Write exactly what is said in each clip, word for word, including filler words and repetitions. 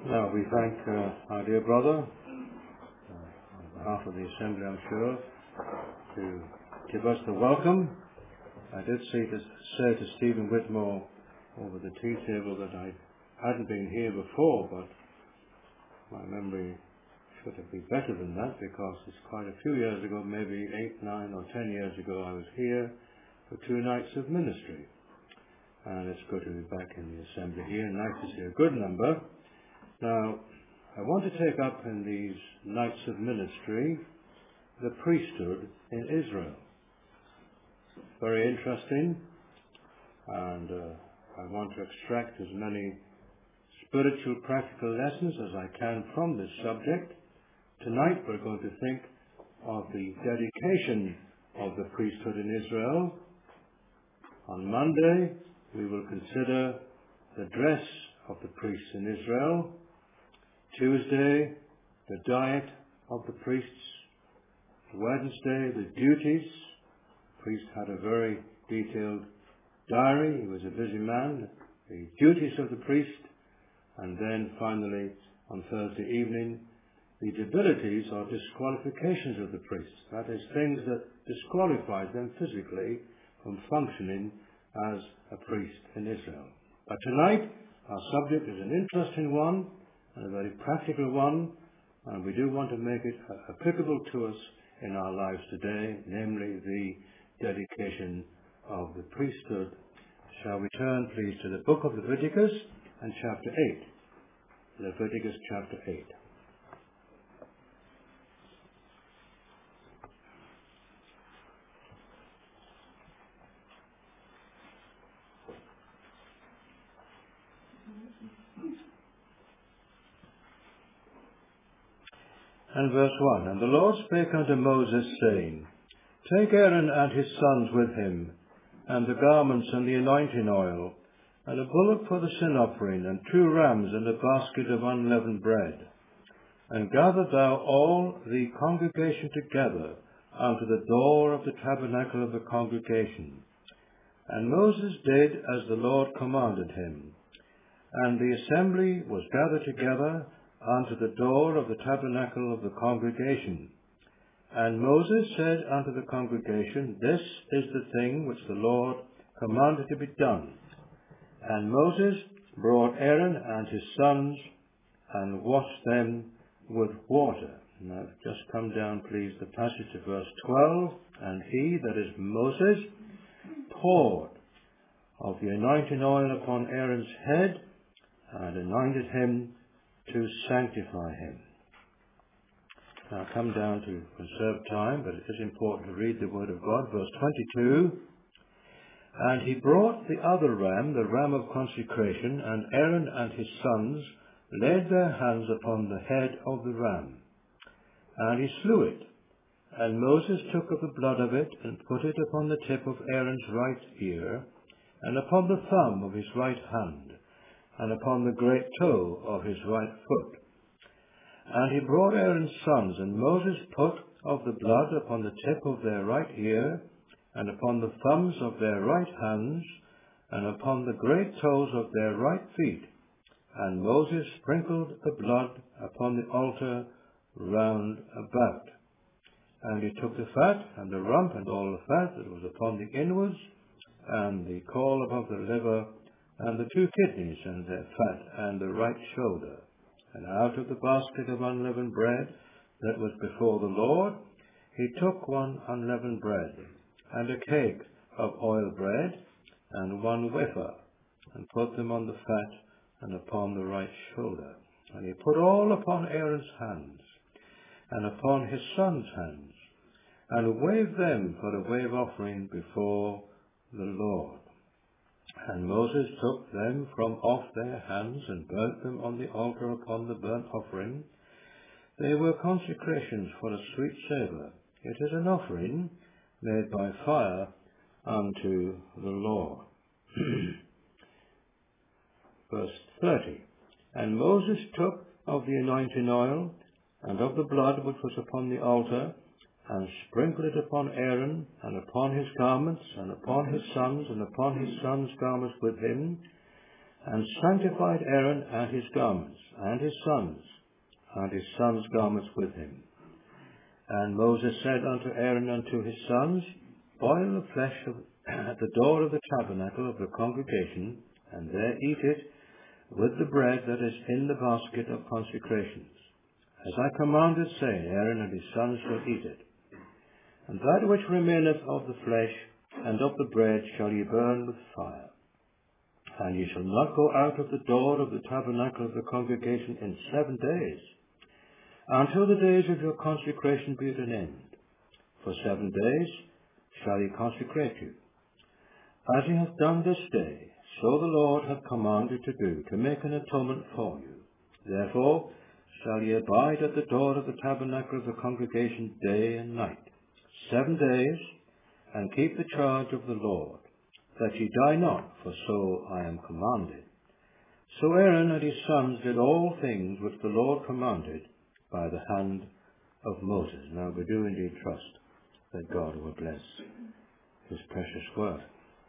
Now we thank uh, our dear brother, uh, on behalf of the Assembly, I'm sure, to give us the welcome. I did say to, say to Stephen Whitmore over the tea table that I hadn't been here before, but my memory should have been better than that, because it's quite a few years ago, maybe eight, nine or ten years ago, I was here for two nights of ministry. And it's good to be back in the Assembly here. Nice to see a good number. Now, I want to take up in these nights of ministry the priesthood in Israel. Very interesting, and uh, I want to extract as many spiritual practical lessons as I can from this subject. Tonight we're going to think of the dedication of the priesthood in Israel. On Monday we will consider the dress of the priests in Israel. Tuesday, the diet of the priests. Wednesday, the duties. The priest had a very detailed diary. He was a busy man. The duties of the priest. And then finally, on Thursday evening, the debilities or disqualifications of the priests. That is, things that disqualified them physically from functioning as a priest in Israel. But tonight, our subject is an interesting one and a very practical one, and we do want to make it applicable to us in our lives today, namely the dedication of the priesthood. Shall we turn, please, to the book of Leviticus and chapter eight. Leviticus chapter eight. And verse one, And the Lord spake unto Moses, saying, Take Aaron and his sons with him, and the garments and the anointing oil, and a bullock for the sin offering, and two rams, and a basket of unleavened bread. And gather thou all the congregation together unto the door of the tabernacle of the congregation. And Moses did as the Lord commanded him. And the assembly was gathered together unto the door of the tabernacle of the congregation. And Moses said unto the congregation, This is the thing which the Lord commanded to be done. And Moses brought Aaron and his sons, and washed them with water. Now, just come down, please, the passage to verse twelve. And he, that is Moses, poured of the anointing oil upon Aaron's head, and anointed him to sanctify him. Now come down to conserve time, but it is important to read the word of God. Verse twenty-two, And he brought the other ram, the ram of consecration, and Aaron and his sons laid their hands upon the head of the ram. And he slew it. And Moses took of the blood of it, and put it upon the tip of Aaron's right ear, and upon the thumb of his right hand, and upon the great toe of his right foot. And he brought Aaron's sons, and Moses put of the blood upon the tip of their right ear, and upon the thumbs of their right hands, and upon the great toes of their right feet. And Moses sprinkled the blood upon the altar round about. And he took the fat, and the rump, and all the fat that was upon the inwards, and the caul above the liver, and the two kidneys, and their fat, and the right shoulder. And out of the basket of unleavened bread that was before the Lord, he took one unleavened bread, and a cake of oil bread, and one wafer, and put them on the fat, and upon the right shoulder. And he put all upon Aaron's hands, and upon his sons' hands, and waved them for a wave offering before the Lord. And Moses took them from off their hands, and burnt them on the altar upon the burnt offering. They were consecrations for a sweet savour. It is an offering made by fire unto the Lord. Verse thirty. And Moses took of the anointing oil, and of the blood which was upon the altar, and sprinkled it upon Aaron, and upon his garments, and upon his sons, and upon his sons' garments with him, and sanctified Aaron and his garments, and his sons, and his sons' garments with him. And Moses said unto Aaron and unto his sons, Boil the flesh of, at the door of the tabernacle of the congregation, and there eat it with the bread that is in the basket of consecrations. As I commanded, saying, Aaron and his sons shall eat it. And that which remaineth of the flesh and of the bread shall ye burn with fire. And ye shall not go out of the door of the tabernacle of the congregation in seven days, until the days of your consecration be at an end. For seven days shall ye consecrate you. As ye have done this day, so the Lord hath commanded to do, to make an atonement for you. Therefore shall ye abide at the door of the tabernacle of the congregation day and night, seven days, and keep the charge of the Lord, that ye die not, for so I am commanded. So Aaron and his sons did all things which the Lord commanded by the hand of Moses. Now we do indeed trust that God will bless his precious word.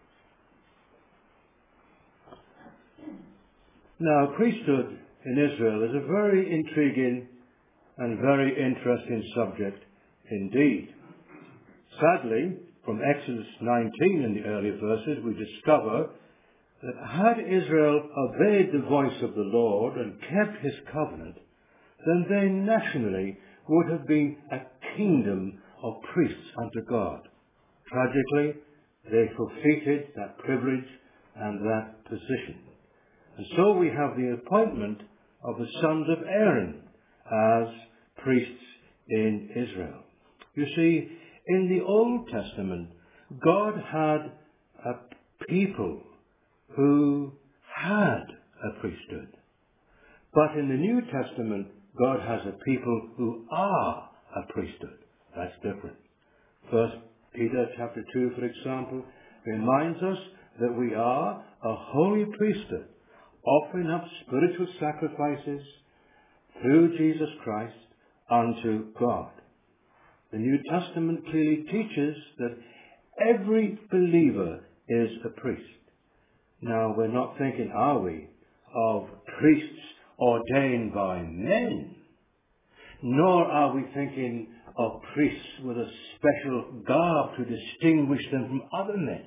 Now, priesthood in Israel is a very intriguing and very interesting subject indeed. Sadly, from Exodus nineteen in the early verses, we discover that had Israel obeyed the voice of the Lord and kept his covenant, then they nationally would have been a kingdom of priests unto God. Tragically, they forfeited that privilege and that position. And so we have the appointment of the sons of Aaron as priests in Israel. You see, in the Old Testament, God had a people who had a priesthood. But in the New Testament, God has a people who are a priesthood. That's different. First Peter chapter two, for example, reminds us that we are a holy priesthood, offering up spiritual sacrifices through Jesus Christ unto God. The New Testament clearly teaches that every believer is a priest. Now, we're not thinking, are we, of priests ordained by men, nor are we thinking of priests with a special garb to distinguish them from other men.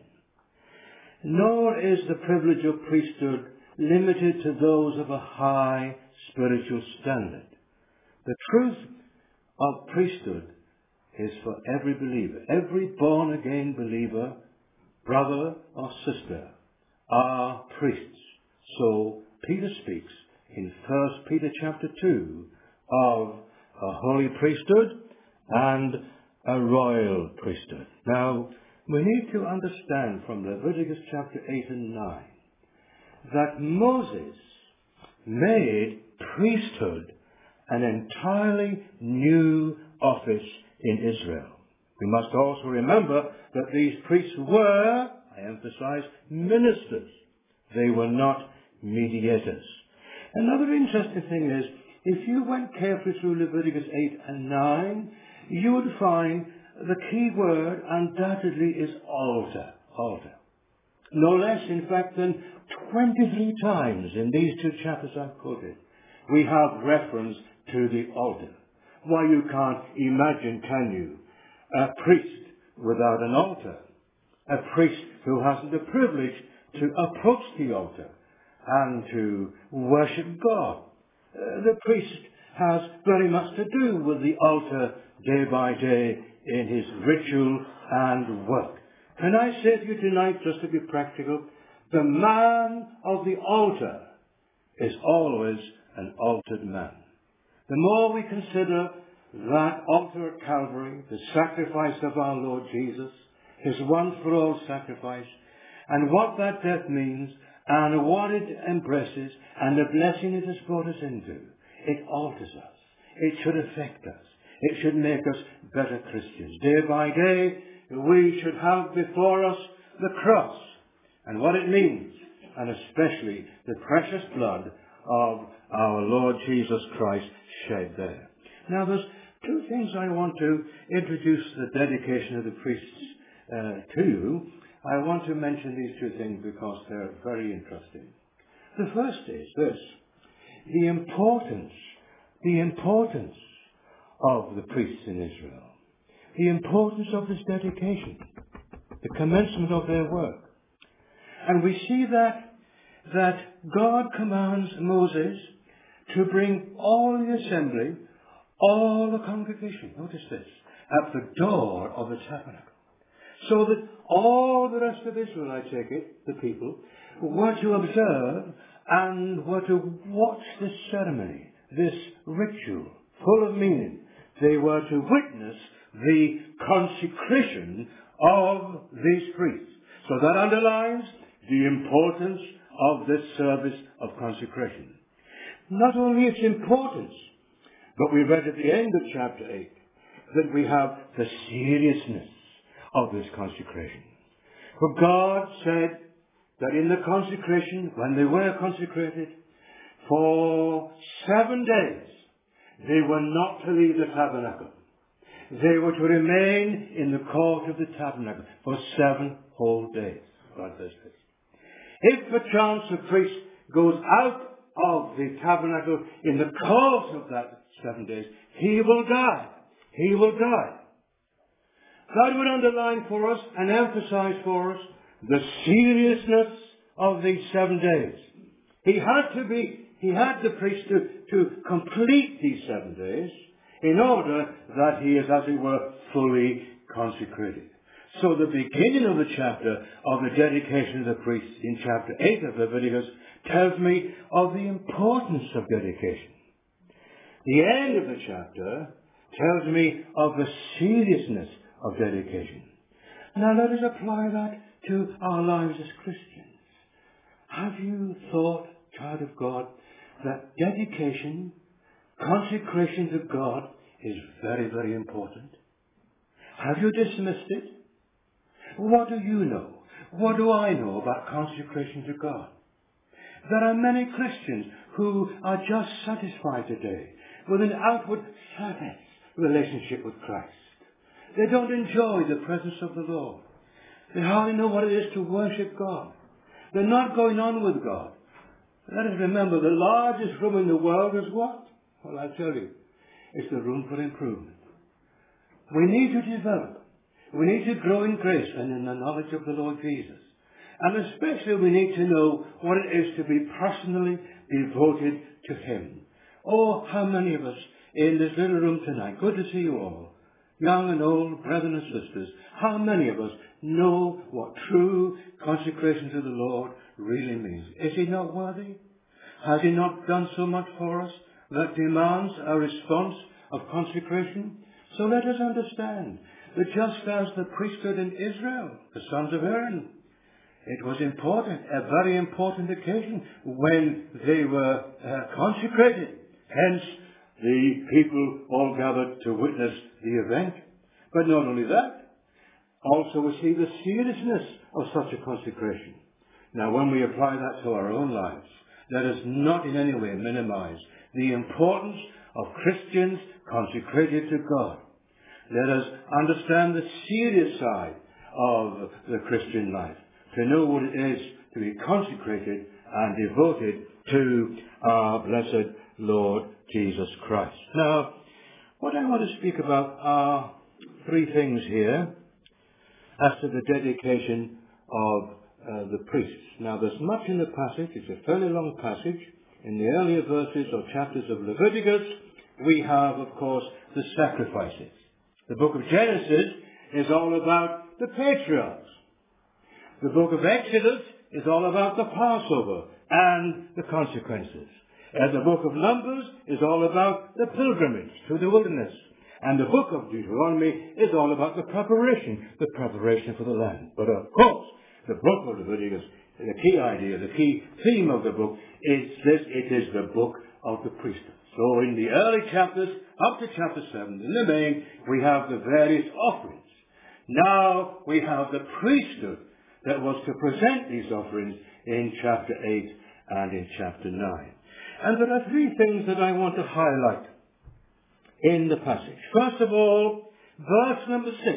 Nor is the privilege of priesthood limited to those of a high spiritual standard. The truth of priesthood is for every believer. Every born-again believer, brother or sister, are priests. So Peter speaks in First Peter chapter two of a holy priesthood and a royal priesthood. Now, we need to understand from Leviticus chapter eight and nine that Moses made priesthood an entirely new office in Israel. We must also remember that these priests were, I emphasize, ministers. They were not mediators. Another interesting thing is, if you went carefully through Leviticus eight and nine, you would find the key word undoubtedly is altar. Altar. No less, in fact, than twenty-three times in these two chapters I've quoted, we have reference to the altar. Why, you can't imagine, can you, a priest without an altar? A priest who hasn't the privilege to approach the altar and to worship God. Uh, the priest has very much to do with the altar day by day in his ritual and work. Can I say to you tonight, just to be practical, the man of the altar is always an altered man. The more we consider that altar at Calvary, the sacrifice of our Lord Jesus, his once-for-all sacrifice, and what that death means, and what it embraces, and the blessing it has brought us into, it alters us. It should affect us. It should make us better Christians. Day by day, we should have before us the cross and what it means, and especially the precious blood of our Lord Jesus Christ shed there. Now, there's two things I want to introduce the dedication of the priests uh, to you. I want to mention these two things because they're very interesting. The first is this: the importance, the importance of the priests in Israel, the importance of this dedication, the commencement of their work. And we see that, that God commands Moses to bring all the assembly, all the congregation, notice this, at the door of the tabernacle. So that all the rest of Israel, I take it, the people, were to observe and were to watch this ceremony, this ritual, full of meaning. They were to witness the consecration of these priests. So that underlines the importance of this service of consecration. Not only its importance, but we read at the end of chapter eight that we have the seriousness of this consecration. For God said that in the consecration, when they were consecrated, for seven days they were not to leave the tabernacle. They were to remain in the court of the tabernacle for seven whole days. God says this. If perchance a priest goes out of the tabernacle in the course of that seven days, he will die. He will die. God would underline for us and emphasize for us the seriousness of these seven days. He had to be, he had the priest to, to complete these seven days in order that he is, as it were, fully consecrated. So the beginning of the chapter of the dedication of the priests in chapter eight of Leviticus tells me of the importance of dedication. The end of the chapter tells me of the seriousness of dedication. Now let us apply that to our lives as Christians. Have you thought, child of God, that dedication, consecration to God is very, very important? Have you dismissed it? What do you know? What do I know about consecration to God? There are many Christians who are just satisfied today with an outward service relationship with Christ. They don't enjoy the presence of the Lord. They hardly know what it is to worship God. They're not going on with God. Let us remember, the largest room in the world is what? Well, I tell you, it's the room for improvement. We need to develop. We need to grow in grace and in the knowledge of the Lord Jesus. And especially we need to know what it is to be personally devoted to Him. Oh, how many of us in this little room tonight, good to see you all, young and old, brethren and sisters, how many of us know what true consecration to the Lord really means? Is He not worthy? Has He not done so much for us that demands a response of consecration? So let us understand that just as the priesthood in Israel, the sons of Aaron, it was important, a very important occasion when they were uh, consecrated. Hence, the people all gathered to witness the event. But not only that, also we see the seriousness of such a consecration. Now, when we apply that to our own lives, let us not in any way minimize the importance of Christians consecrated to God. Let us understand the serious side of the Christian life, to know what it is to be consecrated and devoted to our blessed Lord Jesus Christ. Now, what I want to speak about are three things here as to the dedication of uh, the priests. Now, there's much in the passage. It's a fairly long passage. In the earlier verses or chapters of Leviticus, we have, of course, the sacrifices. The book of Genesis is all about the patriarchs. The book of Exodus is all about the Passover and the consequences. And the book of Numbers is all about the pilgrimage to the wilderness. And the book of Deuteronomy is all about the preparation, the preparation for the land. But of course, the book of Leviticus, the key idea, the key theme of the book is this: it is the book of the priesthood. So in the early chapters, up to chapter seven, in the main, we have the various offerings. Now we have the priesthood that was to present these offerings in chapter eight and in chapter nine. And there are three things that I want to highlight in the passage. First of all, verse number six.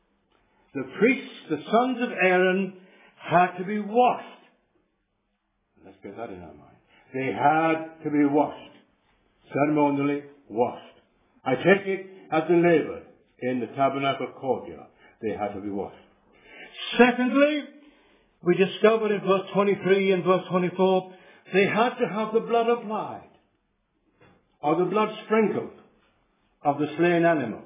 The priests, the sons of Aaron, had to be washed. Let's get that in our mind. They had to be washed. Ceremonially washed. I take it as they labored in the tabernacle courtyard. They had to be washed. Secondly, we discovered in verse twenty-three and verse twenty-four, they had to have the blood applied, or the blood sprinkled, of the slain animal.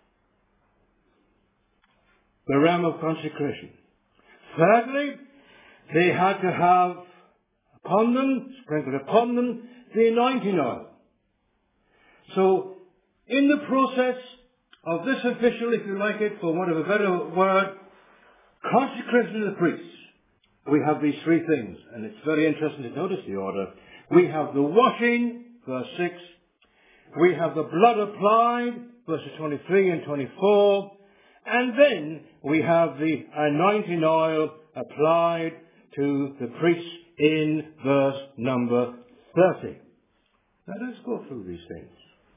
The ram of consecration. Thirdly, they had to have upon them, sprinkled upon them, the anointing oil. So, in the process of this official, if you like it, for want of a better word, consecration of the priests, we have these three things. And it's very interesting to notice the order. We have the washing, verse six. We have the blood applied, verses twenty-three and twenty-four. And then we have the anointing oil applied to the priests in verse number thirty. Let us go through these things.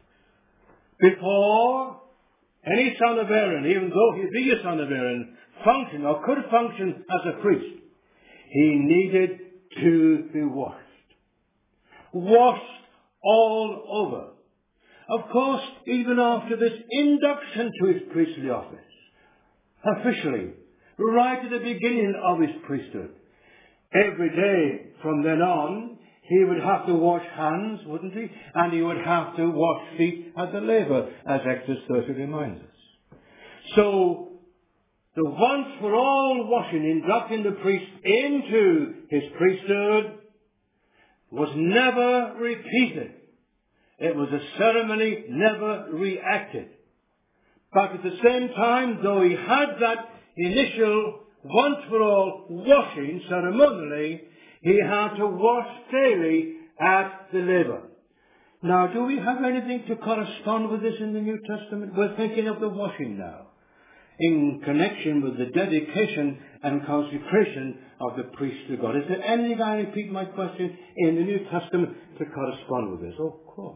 Before any son of Aaron, even though he be a son of Aaron, function or could function as a priest, he needed to be washed. Washed all over. Of course, even after this induction to his priestly office, officially, right at the beginning of his priesthood, every day from then on, he would have to wash hands, wouldn't he? And he would have to wash feet at the laver, as Exodus thirty reminds us. So, the once for all washing, inducting the priest into his priesthood, was never repeated. It was a ceremony never reacted. But at the same time, though he had that initial once for all washing ceremonially, he had to wash daily at the laver. Now, do we have anything to correspond with this in the New Testament? We're thinking of the washing now, in connection with the dedication and consecration of the priest to God. Is there anything, I repeat my question, in the New Testament to correspond with this? Of course.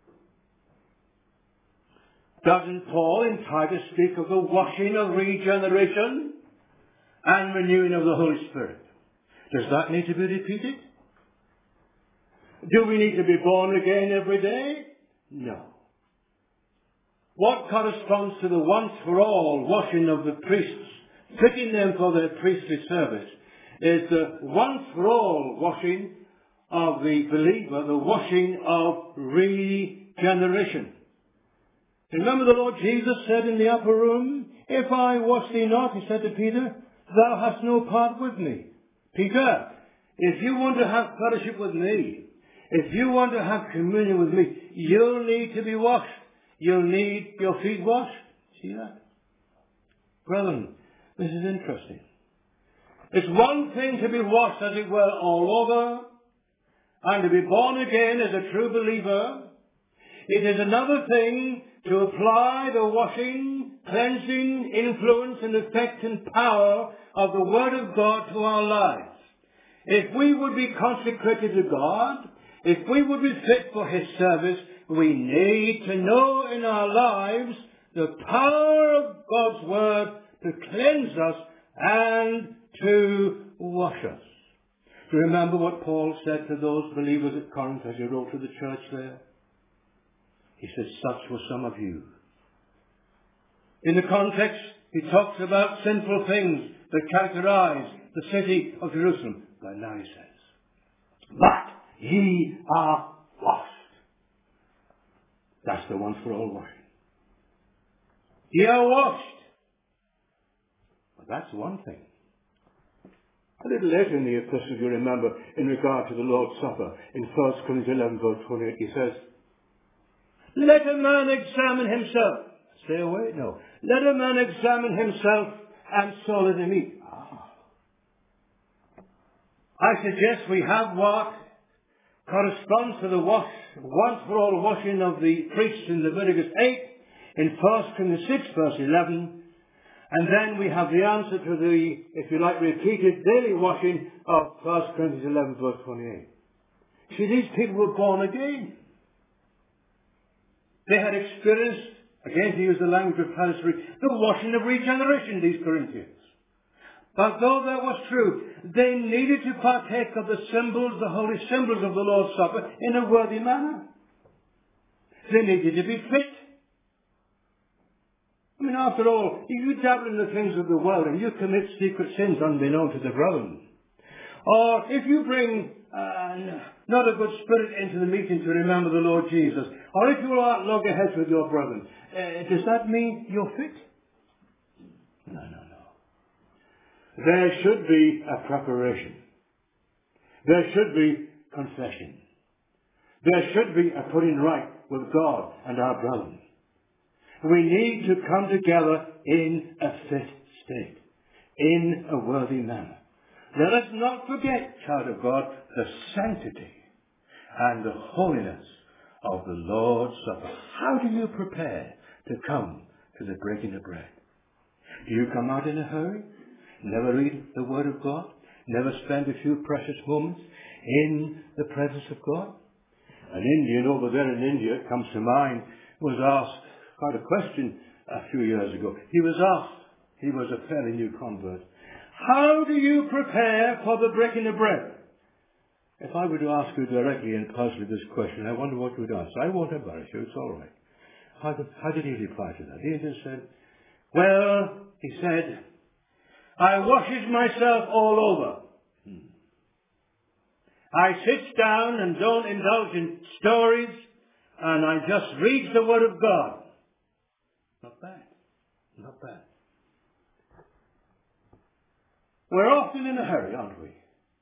Doesn't Paul in Titus speak of the washing of regeneration and renewing of the Holy Spirit? Does that need to be repeated? Do we need to be born again every day? No. What corresponds to the once for all washing of the priests, fitting them for their priestly service, is the once for all washing of the believer, the washing of regeneration. Remember the Lord Jesus said in the upper room, "If I wash thee not," he said to Peter, "thou hast no part with me." Peter, if you want to have fellowship with me, if you want to have communion with me, you'll need to be washed. You'll need your feet washed. See that? Brethren, this is interesting. It's one thing to be washed, as it were, all over, and to be born again as a true believer. It is another thing to apply the washing, cleansing, influence and effect and power of the Word of God to our lives. If we would be consecrated to God, if we would be fit for His service, we need to know in our lives the power of God's Word to cleanse us and to wash us. Do you remember what Paul said to those believers at Corinth as he wrote to the church there? He said, "Such were some of you." In the context, he talks about sinful things that characterize the city of Jerusalem. But now he says, "But ye are washed." That's the once for all washing. Ye are washed. But that's one thing. A little later in the epistle, if you remember, in regard to the Lord's Supper, in First Corinthians eleven, verse twenty-eight, he says, "Let a man examine himself." Stay away? No. "Let a man examine himself, and so let him eat." Ah. I suggest we have what corresponds to the wash, once for all washing of the priests in Leviticus eight, in First Corinthians six, verse eleven. And then we have the answer to the, if you like, repeated daily washing of First Corinthians eleven, verse twenty-eight. See, these people were born again. They had experienced, again to use the language of Palestine, the washing of regeneration, these Corinthians. But though that was true, they needed to partake of the symbols, the holy symbols of the Lord's Supper in a worthy manner. They needed to be fit. I mean, after all, if you dabble in the things of the world and you commit secret sins unbeknown to the brethren, or if you bring uh, not a good spirit into the meeting to remember the Lord Jesus, or if you are at loggerheads with your brethren, uh, does that mean you're fit? No, no, no. There should be a preparation. There should be confession. There should be a putting right with God and our brethren. We need to come together in a fit state, in a worthy manner. Let us not forget, child of God, the sanctity and the holiness of the Lord's Supper. How do you prepare to come to the breaking of bread? Do you come out in a hurry? Never read the Word of God? Never spend a few precious moments in the presence of God? An Indian over there in India, comes to mind, was asked quite a question a few years ago. He was asked, he was a fairly new convert, how do you prepare for the breaking of bread? If I were to ask you directly and personally this question, I wonder what you would answer. I won't embarrass you, it's all right. How did, how did he reply to that? The Indian said, well, he said, I washes myself all over. Hmm. I sits down and don't indulge in stories, and I just reads the Word of God. Not bad. Not bad. We're often in a hurry, aren't we?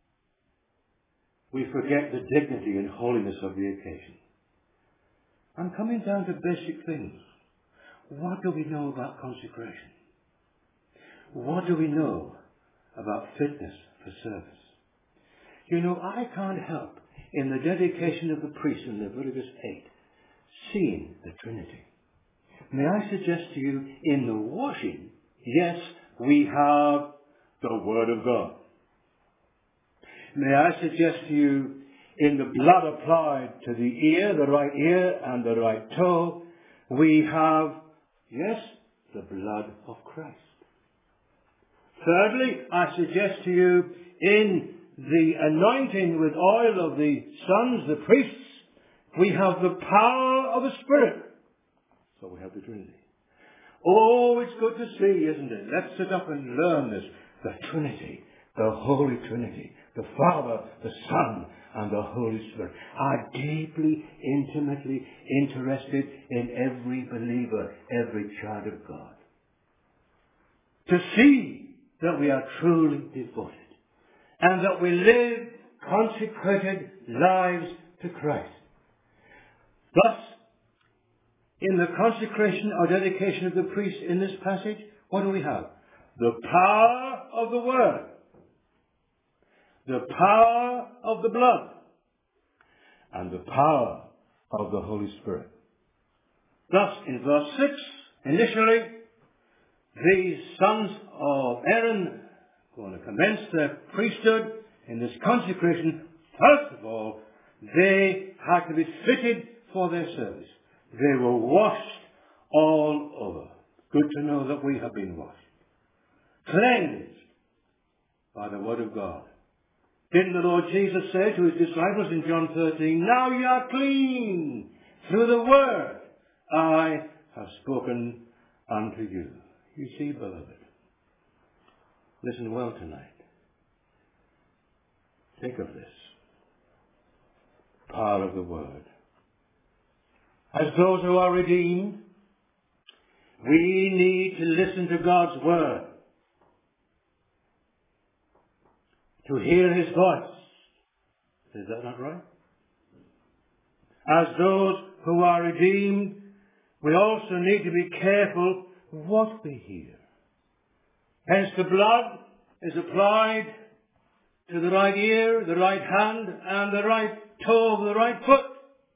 We forget the dignity and holiness of the occasion. I'm coming down to basic things. What do we know about consecration? What do we know about fitness for service? You know, I can't help, in the dedication of the priest in Leviticus eight, seeing the Trinity. May I suggest to you, in the washing, yes, we have the Word of God. May I suggest to you, in the blood applied to the ear, the right ear and the right toe, we have, yes, the blood of Christ. Thirdly, I suggest to you, in the anointing with oil of the sons, the priests, we have the power of the Spirit. So we have the Trinity. Oh, it's good to see, isn't it? Let's sit up and learn this. The Trinity, the Holy Trinity, the Father, the Son, and the Holy Spirit are deeply, intimately interested in every believer, every child of God. To see that we are truly devoted and that we live consecrated lives to Christ. Thus, in the consecration or dedication of the priest in this passage, what do we have? The power of the Word, the power of the blood, and the power of the Holy Spirit. Thus, in verse six, initially, these sons of Aaron are going to commence their priesthood in this consecration. First of all, they had to be fitted for their service. They were washed all over. Good to know that we have been washed. Cleansed by the Word of God. Didn't the Lord Jesus say to his disciples in John thirteen, now you are clean through the Word I have spoken unto you. You see, beloved, listen well tonight. Think of this. Power of the Word. As those who are redeemed, we need to listen to God's Word, to hear His voice. Is that not right? As those who are redeemed, we also need to be careful what we hear. Hence the blood is applied to the right ear, the right hand, and the right toe of the right foot.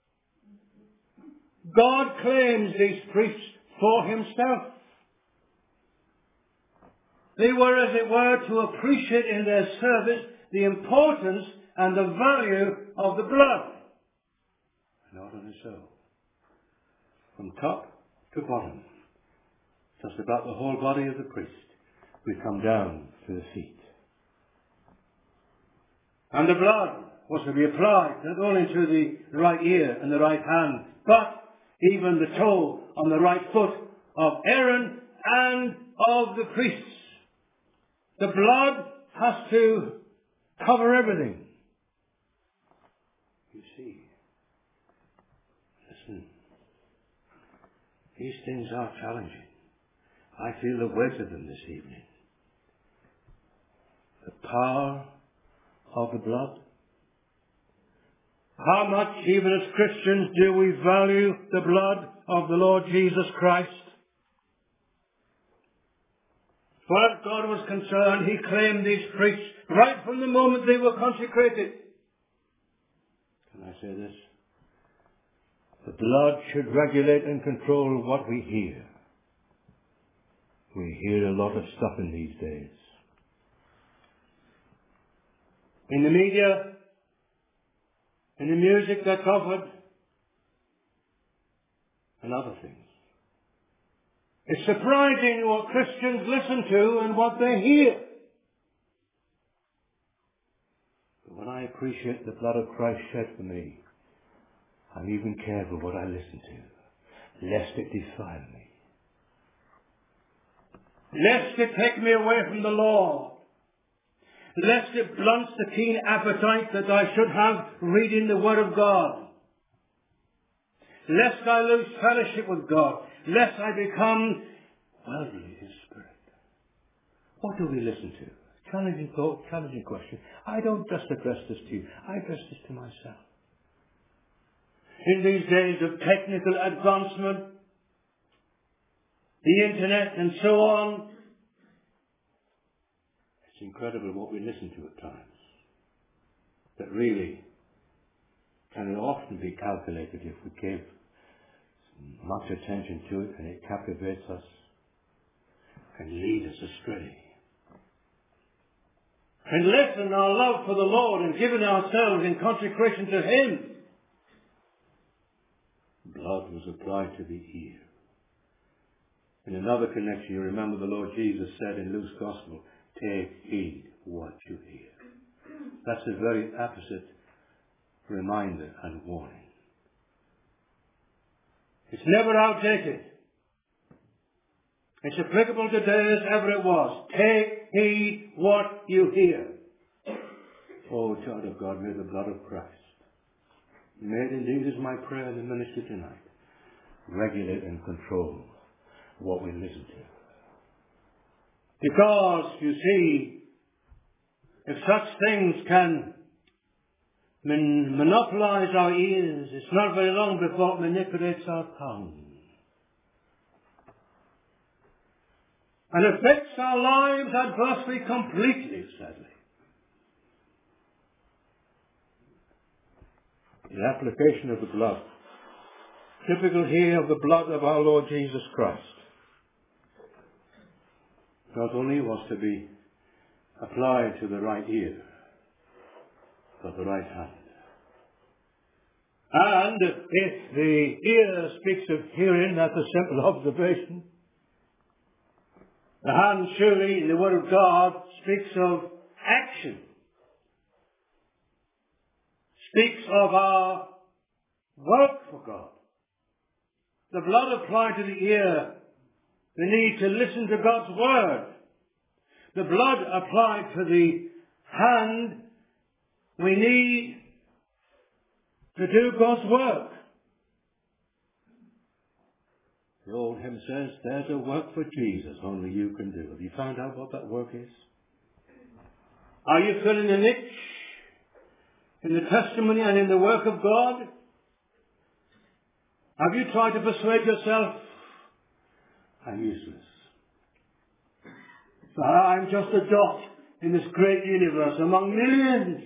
God claims these priests for Himself. They were, as it were, to appreciate in their service the importance and the value of the blood. Not only so. From top to bottom, just about the whole body of the priest, we come down to the feet. And the blood was to be applied not only to the right ear and the right hand, but even the toe on the right foot of Aaron and of the priests. The blood has to cover everything. You see, listen, these things are challenging. I feel the weight of them this evening. The power of the blood. How much, even as Christians, do we value the blood of the Lord Jesus Christ? As far as God was concerned, He claimed these priests right from the moment they were consecrated. Can I say this? The blood should regulate and control what we hear. We hear a lot of stuff in these days. In the media, in the music that's offered, and other things. It's surprising what Christians listen to and what they hear. But when I appreciate the blood of Christ shed for me, I'm even careful what I listen to, lest it defile me. Lest it take me away from the Lord. Lest it blunts the keen appetite that I should have reading the Word of God. Lest I lose fellowship with God. Lest I become worldly in spirit. What do we listen to? Challenging thought, challenging question. I don't just address this to you. I address this to myself. In these days of technical advancement, the internet and so on, it's incredible what we listen to at times. That really can often be calculated if we give much attention to it and it captivates us and leads us astray. And lessen our love for the Lord and giving ourselves in consecration to Him. Blood was applied to the ear. In another connection, you remember the Lord Jesus said in Luke's Gospel, take heed what you hear. That's a very apposite reminder and warning. It's never outdated. It's applicable today as ever it was. Take heed what you hear. Oh, child of God, may the blood of Christ, may it indeed is my prayer in the ministry tonight, regulate and control what we listen to. Because, you see, if such things can mon- monopolize our ears, it's not very long before it manipulates our tongue. And affects our lives adversely completely, sadly. The application of the blood. Typical here of the blood of our Lord Jesus Christ. Not only was to be applied to the right ear, but the right hand. And if the ear speaks of hearing, that's a simple observation. The hand surely, in the Word of God, speaks of action. Speaks of our work for God. The blood applied to the ear, the need to listen to God's Word. The blood applied to the hand, we need to do God's work. The old hymn says, there's a work for Jesus only you can do. Have you found out what that work is? Are you filling a niche in the testimony and in the work of God? Have you tried to persuade yourself, I'm useless. So I'm just a dot in this great universe among millions.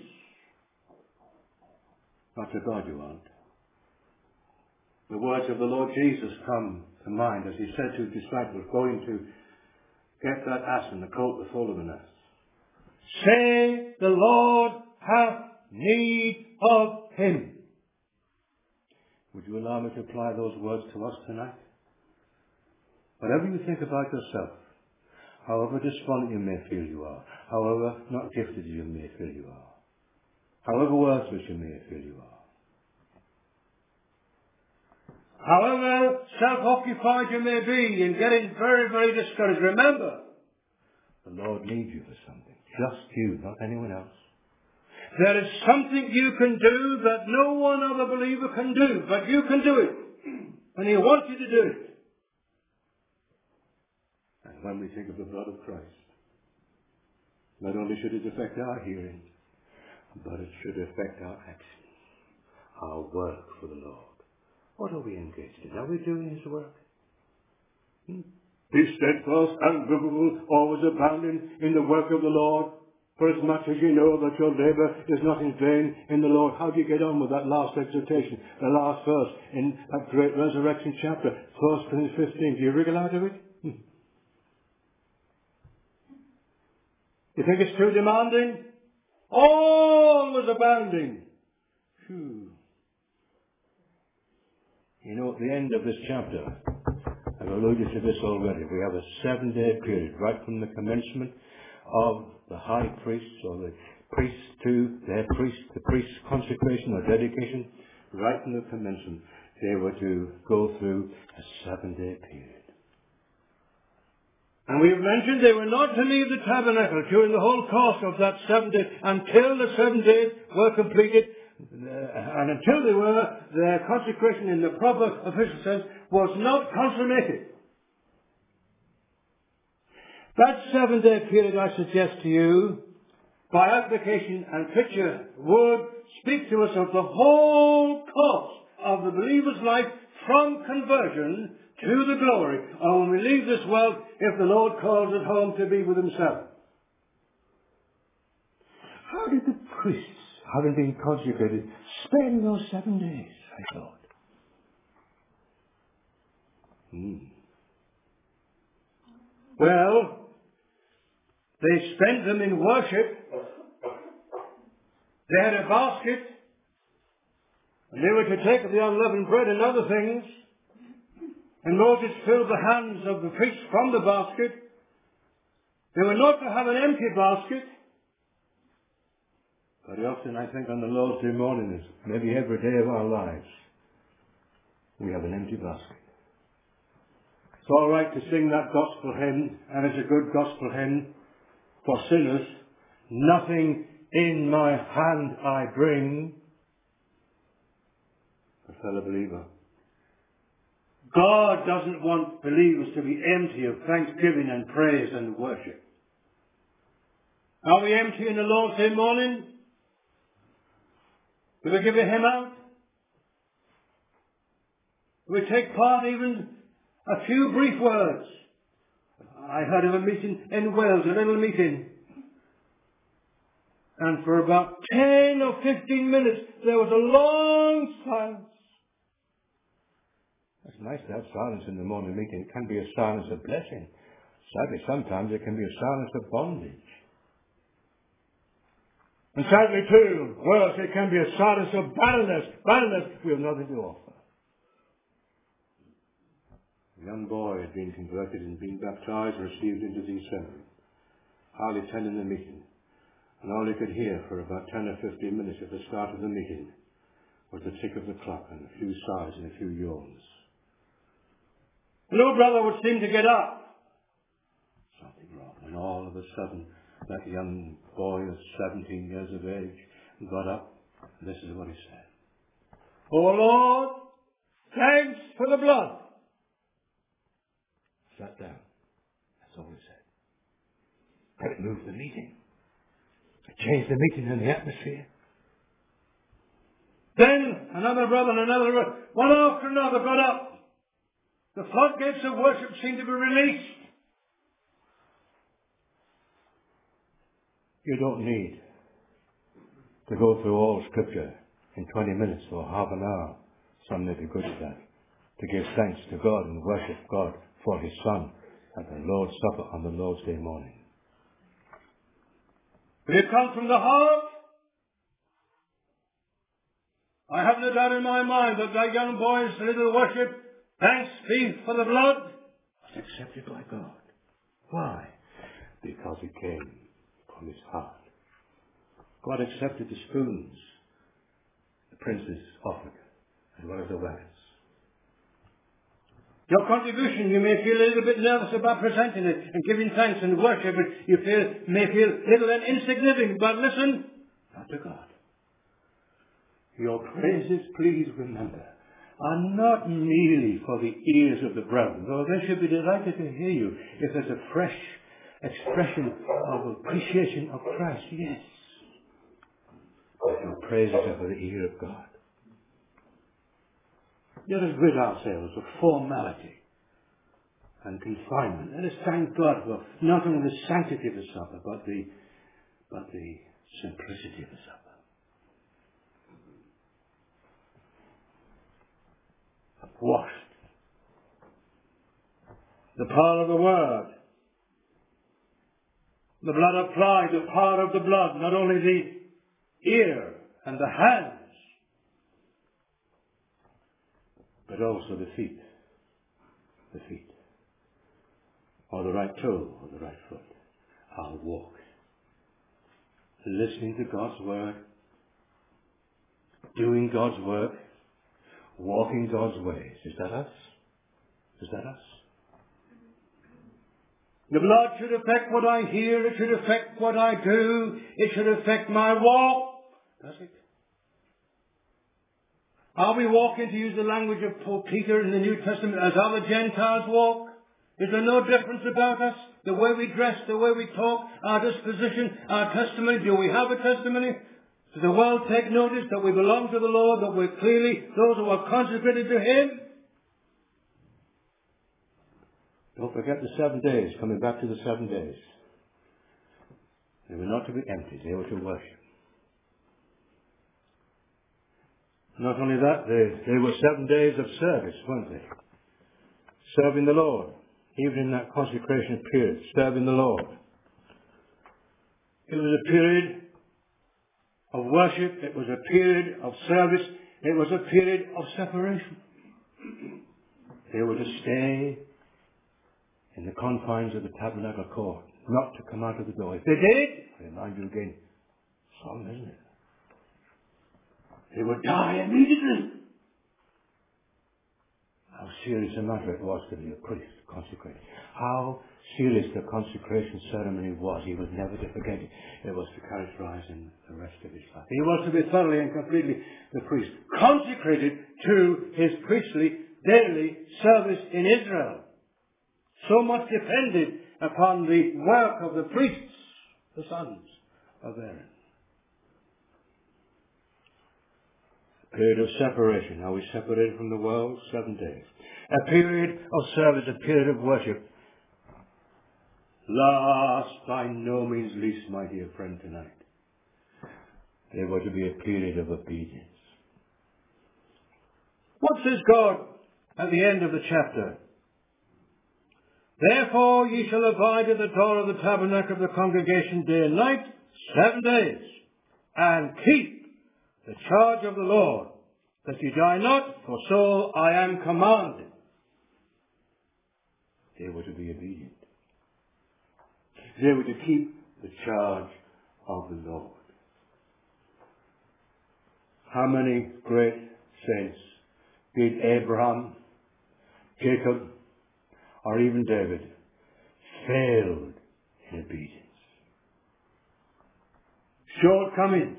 Not to God you aren't. The words of the Lord Jesus come to mind as He said to His disciples, going to get that ass and the colt before the ass. Say, the Lord hath need of him. Would you allow me to apply those words to us tonight? Whatever you think about yourself, However despondent you may feel you are, however not gifted you may feel you are, however worthless you may feel you are, however self-occupied you may be and getting very, very discouraged, remember, the Lord needs you for something. Just you, not anyone else. there is something you can do that no one other believer can do, but you can do it. And He wants you to do it. And when we think of the blood of Christ, not only should it affect our hearing, but it should affect our action, our work for the Lord. What are we engaged in? Are we doing His work? Hmm? Be steadfast, unmovable, always abounding in the work of the Lord, for as much as you know that your labour is not in vain in the Lord. How do you get on with that last exhortation, the last verse in that great resurrection chapter, First Corinthians fifteen? Do you wriggle out of it? Hmm. You think it's too demanding? Always abounding. Phew. You know, at the end of this chapter, I've alluded to this already, we have a seven-day period, right from the commencement of the high priests, or the priests to their priest, the priest's consecration or dedication, right from the commencement, they were to go through a seven-day period. And we have mentioned they were not to leave the tabernacle during the whole course of that seven days until the seven days were completed. Uh, and until they were, their consecration in the proper official sense was not consummated. That seven-day period, I suggest to you, by application and picture, would speak to us of the whole course of the believer's life from conversion to the glory, or when we leave this world, if the Lord calls us home to be with Himself. How did the priests, having been consecrated, spend those seven days, I thought? Hmm. Well, they spent them in worship. They had a basket, and they were to take the unleavened bread and other things. And Moses filled the hands of the priests from the basket. They were not to have an empty basket. Very often, I think, on the Lord's Day morning, is maybe every day of our lives, we have an empty basket. It's all right to sing that gospel hymn, and it's a good gospel hymn for sinners. Nothing in my hand I bring. A fellow believer, God doesn't want believers to be empty of thanksgiving and praise and worship. Are we empty in the Lord's Day morning? Do we give a hymn out? Do we take part even a few brief words? I heard of a meeting in Wales, a little meeting. And for about ten or fifteen minutes there was a long silence. It's nice to have silence in the morning meeting. It can be a silence of blessing. Sadly, sometimes it can be a silence of bondage. And sadly too, worse, it can be a silence of barrenness. Barrenness, we have nothing to offer. A young boy had been converted and been baptized and received into the seminary. Hardly attending the meeting. And all he could hear for about ten or fifteen minutes at the start of the meeting was the tick of the clock and a few sighs and a few yawns. The little brother would seem to get up. Something wrong. And all of a sudden, that young boy of seventeen years of age got up, and this is what he said. Oh Lord, thanks for the blood. Sat down. That's all he said. But it moved the meeting. It changed the meeting and the atmosphere. Then another brother and another brother, one after another, got up. The floodgates of worship seemed to be released. You don't need to go through all Scripture in twenty minutes or half an hour. Some may be good at that. To give thanks to God and worship God for His Son at the Lord's Supper on the Lord's Day morning. Will it come from the heart? I have no doubt in my mind that that young boy's little worship, thanks be for the blood, was accepted by God. Why? because it came from his heart. God accepted the spoons the princes offered, as well as the weapons. Your contribution, you may feel a little bit nervous about presenting it and giving thanks and worship, but you feel, may feel little and insignificant. But listen, not to God. Your praises, please remember, are not merely for the ears of the brethren, though they should be delighted to hear you if there's a fresh expression of appreciation of Christ. Yes. But your praises are for the ear of God. Let us rid ourselves of formality and confinement. Let us thank God for not only the sanctity of the supper, but the, but the simplicity of the supper. Washed. The power of the word. The blood applied, the power of the blood, not only the ear and the hands, but also the feet. The feet. Or the right toe, or the right foot. Our walk. Listening to God's word. Doing God's work. Walking God's ways. Is that us? Is that us? The blood should affect what I hear. It should affect what I do. It should affect my walk. Does it? Are we walking, to use the language of Paul Peter in the New Testament, as other Gentiles walk? Is there no difference about us? The way we dress, the way we talk, our disposition, our testimony. Do we have a testimony? Does the world take notice that we belong to the Lord, that we're clearly those who are consecrated to Him? Don't forget the seven days, coming back to the seven days. They were not to be empty, they were to worship. Not only that, they, they were seven days of service, weren't they? Serving the Lord. Even in that consecration period, serving the Lord. It was a period of worship. It was a period of service. It was a period of separation. They were to stay in the confines of the tabernacle court, not to come out of the door. If they did, I remind you again, solemn, isn't it? They would die immediately. How serious a matter it was to be a priest consecrated. How serious the consecration ceremony was. He was never to forget it. It was to characterize in the rest of his life. He was to be thoroughly and completely the priest, consecrated to his priestly daily service in Israel. So much depended upon the work of the priests, the sons of Aaron. A period of separation. Are we separated from the world? Seven days. A period of service, a period of worship. Last, by no means least, my dear friend, tonight, there was to be a period of obedience. What says God at the end of the chapter? Therefore ye shall abide at the door of the tabernacle of the congregation day and night, seven days, and keep the charge of the Lord, that ye die not, for so I am commanded. They were to be obedient. They were to keep the charge of the Lord. How many great saints, be it Abraham, Jacob, or even David, failed in obedience? Shortcomings.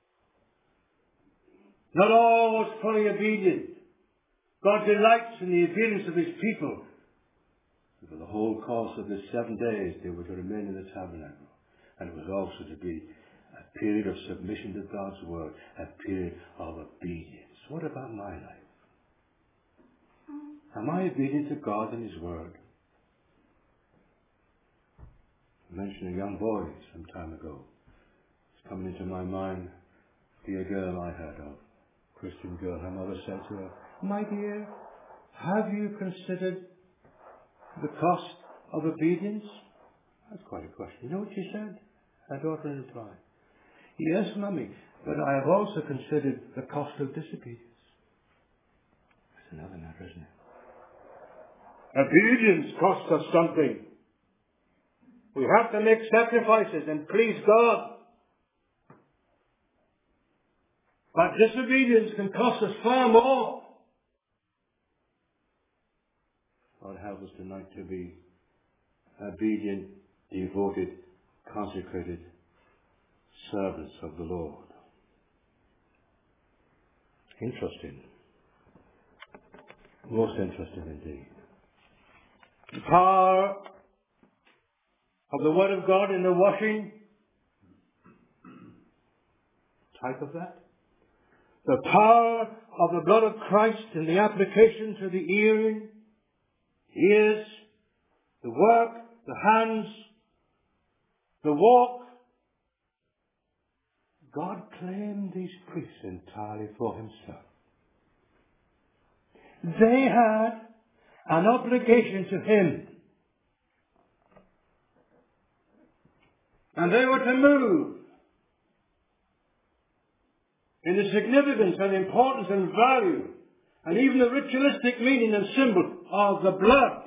Not all was fully obedient. God delights in the obedience of His people. And for the whole course of the seven days, they were to remain in the tabernacle. And it was also to be a period of submission to God's word, a period of obedience. What about my life? Am I obedient to God and His word? I mentioned a young boy some time ago. It's coming into my mind, dear girl I heard of. Christian girl, her mother said to her, my dear, have you considered the cost of obedience? That's quite a question. You know what she said? Her daughter in reply, yes, Mummy, but I have also considered the cost of disobedience. That's another matter, isn't it? Obedience costs us something. We have to make sacrifices and please God. But disobedience can cost us far more. God help us tonight to be obedient, devoted, consecrated servants of the Lord. Interesting. Most interesting indeed. The power of the Word of God in the washing. Type of that? The power of the blood of Christ in the application to the earring, ears, the work, the hands, the walk. God claimed these priests entirely for himself. They had an obligation to him. And they were to move in the significance and importance and value and even the ritualistic meaning and symbol of the blood.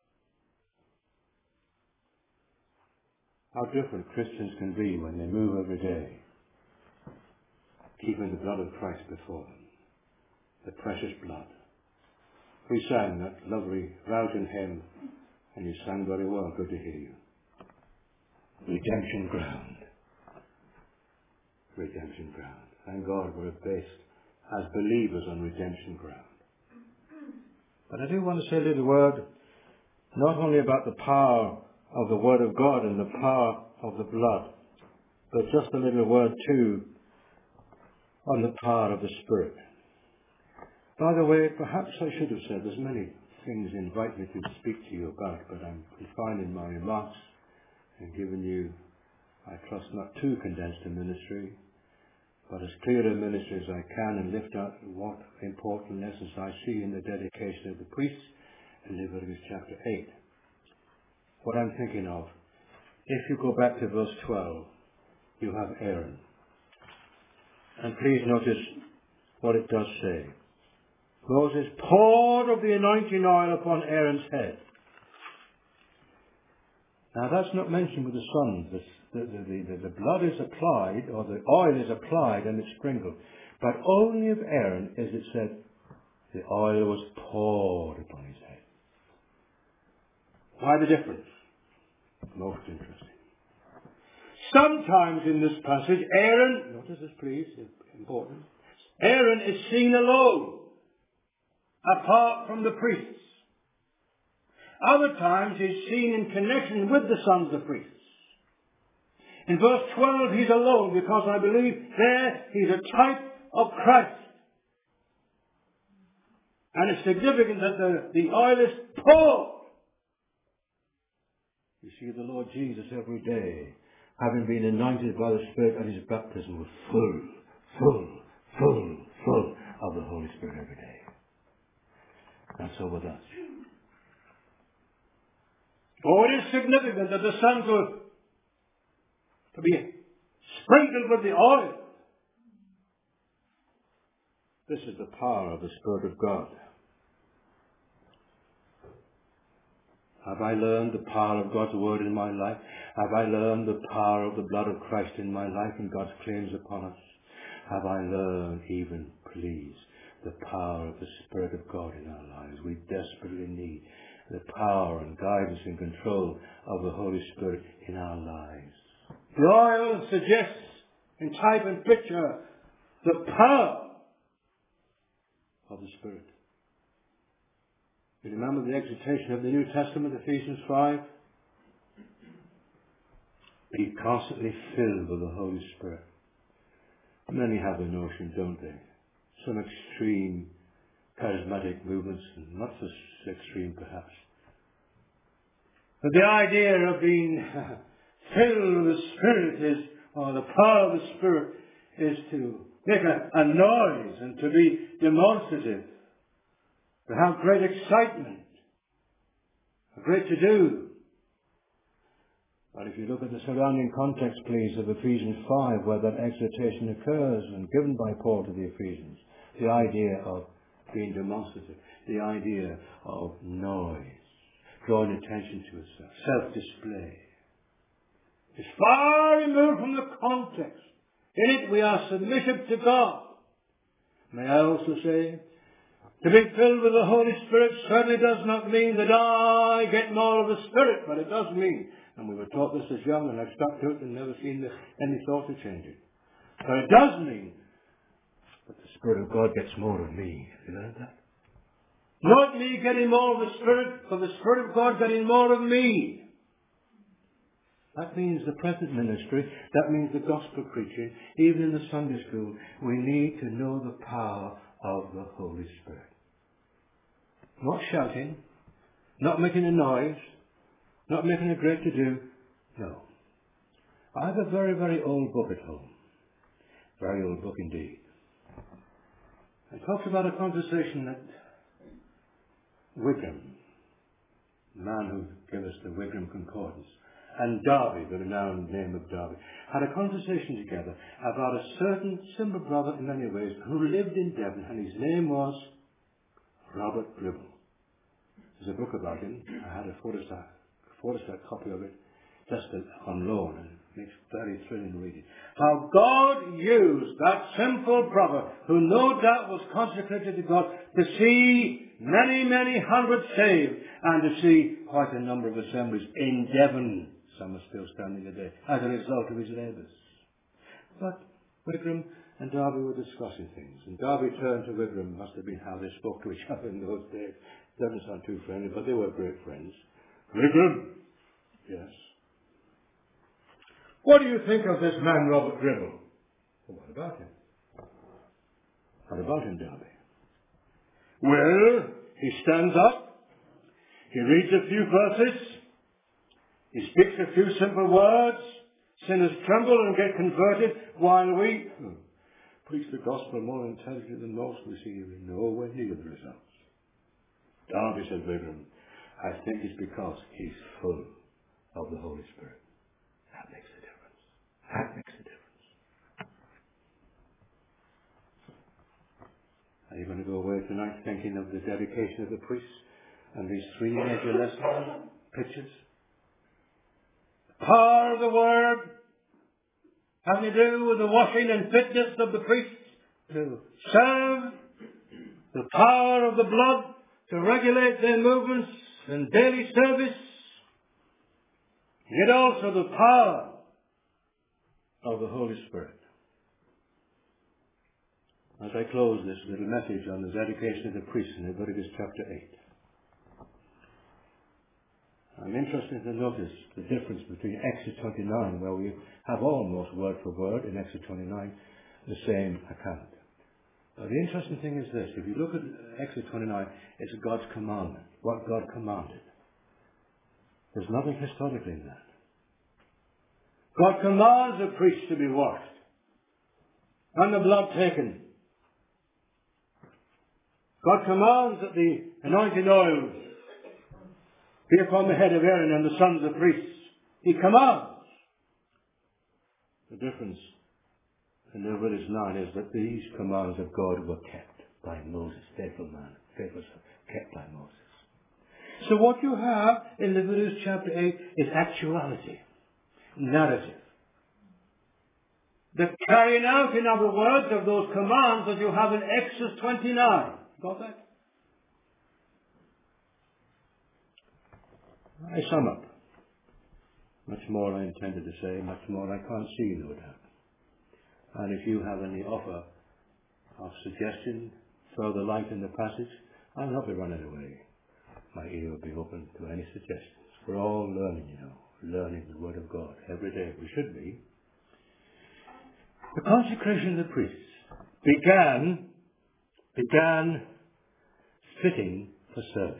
How different Christians can be when they move every day, keeping the blood of Christ before them, the precious blood. We sang that lovely rousing hymn, and you sang very well. Good to hear you. Redemption ground. Redemption ground. Thank God we're based as believers on redemption ground. But I do want to say a little word, not only about the power of the Word of God and the power of the blood, but just a little word too on the power of the Spirit. By the way, perhaps I should have said there's many things invite me to speak to you about, but I'm confining my remarks and giving you, I trust, not too condensed a ministry, but as clear a ministry as I can, and lift out what important lessons I see in the dedication of the priests in Leviticus chapter eight. What I'm thinking of, if you go back to verse twelve, you have Aaron. And please notice what it does say. Moses poured of the anointing oil upon Aaron's head. Now that's not mentioned with the sons. The, the, the, the blood is applied, or the oil is applied and it's sprinkled. But only of Aaron is it said, the oil was poured upon his head. Why the difference? Most interesting. Sometimes in this passage, Aaron, notice this please, it's important, Aaron is seen alone, apart from the priests. Other times he's seen in connection with the sons of priests. In verse twelve he's alone because I believe there he's a type of Christ. And it's significant that the, the oil is poured. You see the Lord Jesus every day, having been anointed by the Spirit at his baptism, was full, full, full, full of the Holy Spirit every day. And so with us. Oh, it is significant that the sons were to be sprinkled with the oil. This is the power of the Spirit of God. Have I learned the power of God's Word in my life? Have I learned the power of the blood of Christ in my life and God's claims upon us? Have I learned even, please, the power of the Spirit of God in our lives? We desperately need the power and guidance and control of the Holy Spirit in our lives. The oil suggests, in type and picture, the power of the Spirit. You remember the exhortation of the New Testament, Ephesians five? Be constantly filled with the Holy Spirit. Many have the notion, don't they? Some extreme charismatic movements, and not so extreme perhaps. But the idea of being filled with the Spirit is, or the power of the Spirit, is to make a, a noise and to be demonstrative, to have great excitement, a great to-do. But if you look at the surrounding context, please, of Ephesians five, where that exhortation occurs and given by Paul to the Ephesians, the idea of being demonstrative, the idea of noise, drawing attention to itself, self-display. is far removed from the context. In it we are submissive to God. May I also say, to be filled with the Holy Spirit certainly does not mean that I get more of the Spirit, but it does mean, and we were taught this as young, and I've stuck to it and never seen the, any thought to change it. But it does mean that the Spirit of God gets more of me. Have you heard that? Not me getting more of the Spirit, but the Spirit of God getting more of me. That means the present ministry, that means the gospel preaching, even in the Sunday school, we need to know the power of the Holy Spirit. Not shouting, not making a noise, not making a great to-do. No. I have a very, very old book at home. Very old book indeed. It talks about a conversation at Wigram, the man who gave us the Wigram Concordance, and Darby, the renowned name of Darby, had a conversation together about a certain simple brother in many ways who lived in Devon, and his name was Robert Gribble. There's a book about him. I had a photostat, photostat copy of it just on loan, and it makes very thrilling reading. How God used that simple brother, who no doubt was consecrated to God, to see many, many hundreds saved, and to see quite a number of assemblies in Devon. Some are still standing today as a result of his labours. But Wigram and Darby were discussing things, and Darby turned to Wigram. Must have been how they spoke to each other in those days. Doesn't sound too friendly, but they were great friends. Wigram? Yes. What do you think of this man, Robert Gribble? Well, what about him? What about him, Darby? Well, he stands up, he reads a few verses, he speaks a few simple words, sinners tremble and get converted, while we hmm, preach the gospel more intelligently than most. We see nowhere near the results. Darby, said Wigram, I think it's because he's full of the Holy Spirit. That makes a difference. That makes a difference. Are you going to go away tonight thinking of the dedication of the priests and these three major lessons, pictures? The power of the Word having to do with the washing and fitness of the priests to serve, the power of the blood to regulate their movements and daily service, yet also the power of the Holy Spirit. As I close this little message on the dedication of the priests in Leviticus chapter eight, I'm interested to notice the difference between Exodus twenty-nine, where we have almost word for word in Exodus twenty-nine the same account. But the interesting thing is this: if you look at Exodus twenty-nine, it's God's commandment, what God commanded. There's nothing historically in that. God commands the priest to be washed and the blood taken. God commands that the anointing oil be upon the head of Aaron and the sons of priests. He commands. The difference in Leviticus nine is that these commands of God were kept by Moses, faithful man, faithful son, kept by Moses. So what you have in Leviticus chapter eight is actuality, narrative. The carrying out, in other words, of those commands that you have in Exodus twenty-nine. Got that? I sum up. Much more I intended to say, much more I can't see, no doubt. And if you have any offer of suggestion, further light in the passage, I'll not be running away. My ear will be open to any suggestions. We're all learning, you know, learning the Word of God every day. We should be. The consecration of the priests began, began fitting for service.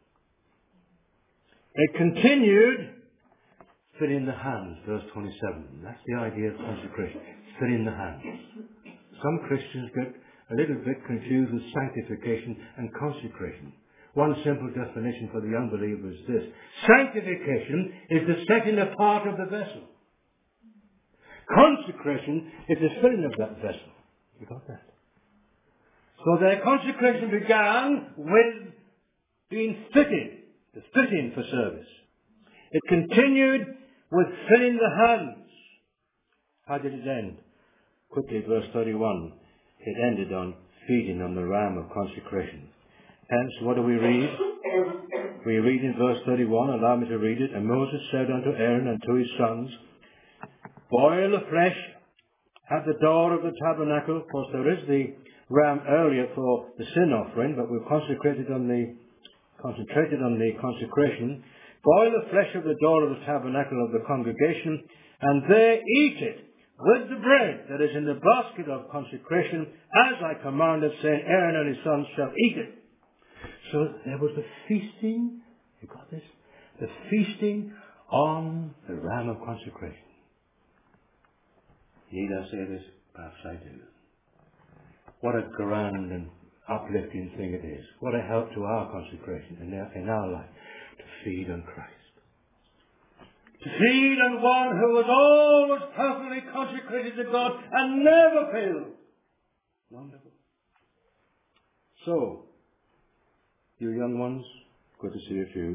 It continued fitting the hands, verse twenty-seven. That's the idea of consecration, fitting the hands. Some Christians get a little bit confused with sanctification and consecration. One simple definition for the unbeliever is this: sanctification is the setting apart of the vessel. Consecration is the filling of that vessel. You got that? So their consecration began with being fitted, the fitting for service. It continued with filling the hands. How did it end? Quickly, verse thirty-one. It ended on feeding on the ram of consecration. Hence, what do we read? We read in verse thirty-one, allow me to read it. And Moses said unto Aaron and to his sons, boil the flesh at the door of the tabernacle. Of course, there is the ram earlier for the sin offering, but we've consecrated on the, concentrated on the consecration. Boil the flesh of the door of the tabernacle of the congregation, and there eat it with the bread that is in the basket of consecration, as I commanded, saying, Aaron and his sons shall eat it. So there was the feasting, you got this? The feasting on the ram of consecration. Need I say this? Perhaps I do. What a grand and uplifting thing it is. What a help to our consecration in our, in our life. To feed on Christ. To feed on one who was always perfectly consecrated to God and never failed. Wonderful. So, you young ones, good to see a few.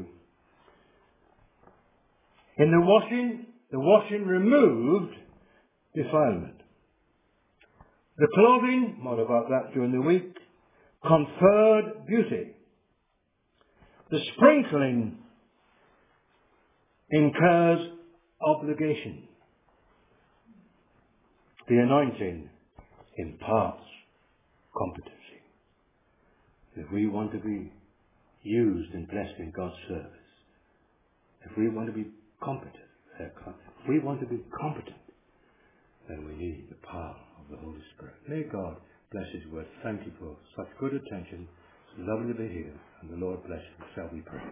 In the washing, the washing removed defilement. The clothing, more about that during the week, conferred beauty. The sprinkling incurs obligation. The anointing imparts competency. If we want to be used and blessed in God's service, if we want to be competent, uh, if we want to be competent, then we need the power of the Holy Spirit. May God bless His word. Thank you for such good attention. It's lovely to be here, and the Lord bless you. Shall we pray?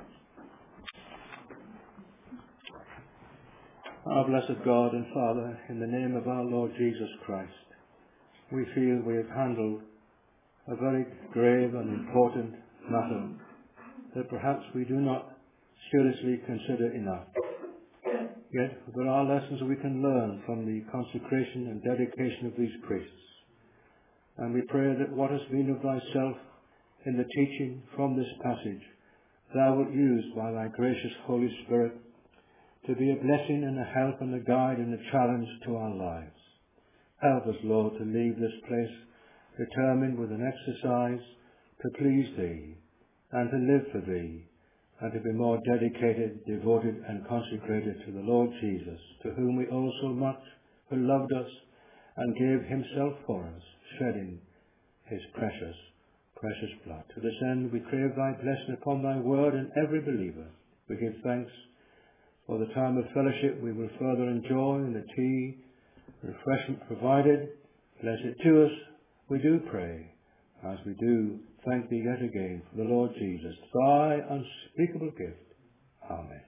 Our blessed God and Father, in the name of our Lord Jesus Christ, we feel we have handled a very grave and important matter that perhaps we do not seriously consider enough. Yet there are lessons we can learn from the consecration and dedication of these priests. And we pray that what has been of thyself in the teaching from this passage, thou wilt use by thy gracious Holy Spirit to be a blessing and a help and a guide and a challenge to our lives. Help us, Lord, to leave this place determined with an exercise to please thee and to live for thee, and to be more dedicated, devoted, and consecrated to the Lord Jesus, to whom we owe so much, who loved us and gave himself for us, shedding his precious, precious blood. To this end we crave thy blessing upon thy word and every believer. We give thanks for the time of fellowship we will further enjoy, and the tea, refreshment provided. Bless it to us, we do pray, as we do thank thee yet again for the Lord Jesus, thy unspeakable gift. Amen.